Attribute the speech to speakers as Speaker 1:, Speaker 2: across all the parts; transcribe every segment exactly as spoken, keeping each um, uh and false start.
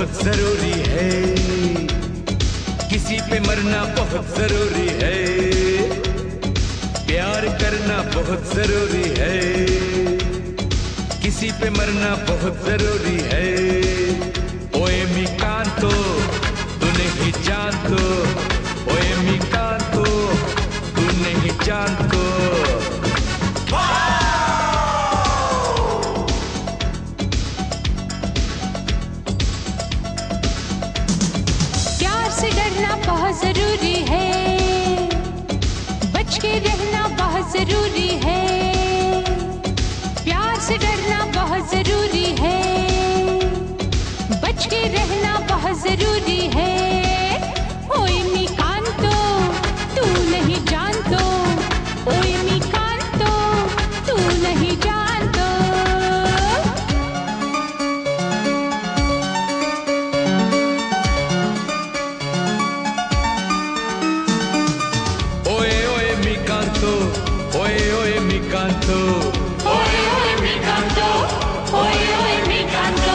Speaker 1: बहुत जरूरी है, किसी पे मरना बहुत जरूरी है, प्यार करना बहुत जरूरी है, किसी पे मरना बहुत जरूरी है। ओए मी कांतो तू नहीं जानतो, ओए मी कांतो तू नहीं जानतो।
Speaker 2: प्यार से डरना बहुत जरूरी है, बच के रहना बहुत जरूरी है। प्यार से डरना बहुत जरूरी है, बच के रहना बहुत जरूरी है। ओए मी कांतो तू नहीं जानतो, ओए मी कांतो तू नहीं जानतो।
Speaker 1: ओए ओए मी कांतो, ओए ओए मी कांतो,
Speaker 2: ओए ओए मी कांतो, ओए ओए मी कांतो।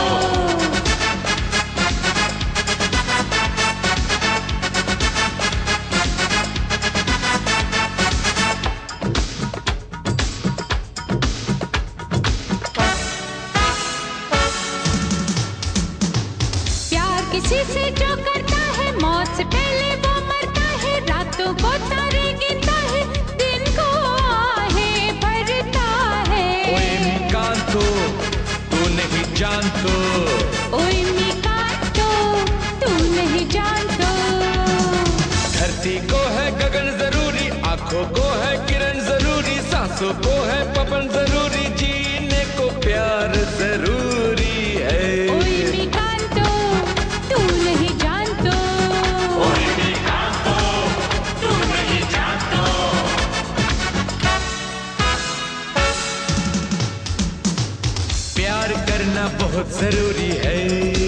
Speaker 2: प्यार किसी से जो करता है, मौत से पहले वो मरता है। रातों को तारे गिनता है, दिन को आहें भरता है।
Speaker 1: ओए मी कांतो तू नहीं जानतो,
Speaker 2: ओए मी कांतो तू नहीं जानतो।
Speaker 1: धरती को है गगन जरूरी, आंखों को है किरण जरूरी, सांसों को है पवन जरूरी, जीने को प्यार जरूरी है।
Speaker 2: ओए मी कांतो तू नहीं जानतो,
Speaker 1: ओए मी कांतो तू नहीं जानतो। प्यार करना बहुत जरूरी है,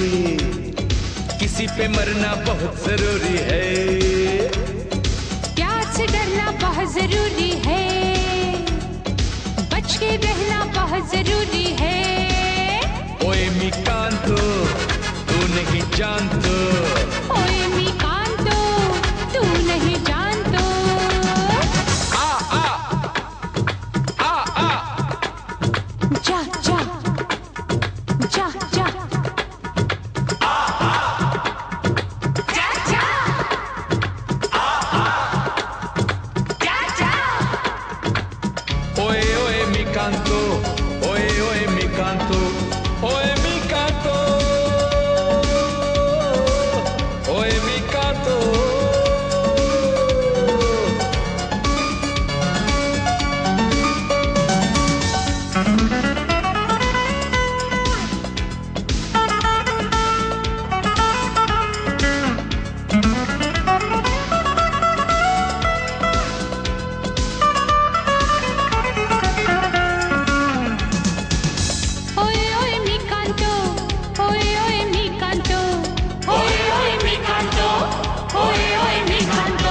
Speaker 1: किसी पे मरना बहुत जरूरी है।
Speaker 2: प्यार से डरना बहुत जरूरी है, बच के रहना बहुत जरूरी है।
Speaker 1: ओए मी कांतो तू नहीं जानतो,
Speaker 2: ओए मी कांतो तू नहीं जानतो।
Speaker 1: आ आ आ आ
Speaker 2: जा जा जा जा जा जा जा जा।
Speaker 1: ओए ओए मी कांतो, ओए ओए मी कांतो, ओए मी कांतो, ओए मी कांतो।
Speaker 2: ओए ओए मी कांतो, ओए ओए मी कांतो, ओए ओए मी कांतो, ओए ओए मी कांतो।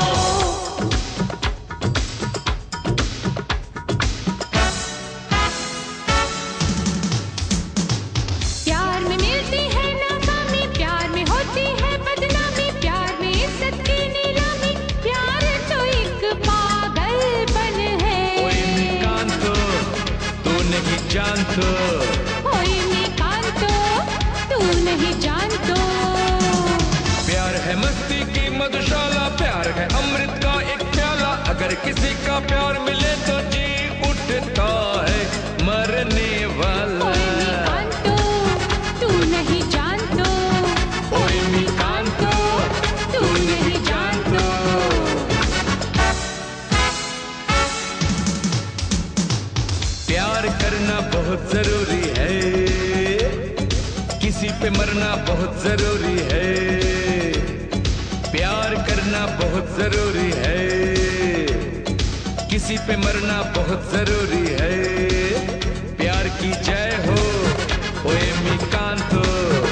Speaker 2: प्यार में मिलती है नाकामी, प्यार में होती है बदनामी, प्यार में इज्जत की नीलामी, प्यार तो एक पागलपन है।
Speaker 1: ओए मी कांतो तू नहीं जानतो,
Speaker 2: ओए मी कांतो तू नहीं जानतो।
Speaker 1: प्यार है मस्ती की मधुशाला, प्यार है अमृत का एक प्याला, अगर किसी का प्यार मिले तो जी उठता है मरने वाला।
Speaker 2: ओए मी कांतो तू नहीं जानतो,
Speaker 1: ओए मी कांतो
Speaker 2: तू नहीं जानतो।
Speaker 1: प्यार करना बहुत जरूरी है, किसी पे मरना बहुत जरूरी है। प्यार करना बहुत जरूरी है, किसी पे मरना बहुत जरूरी है। प्यार की जय हो ओए मी कांतो।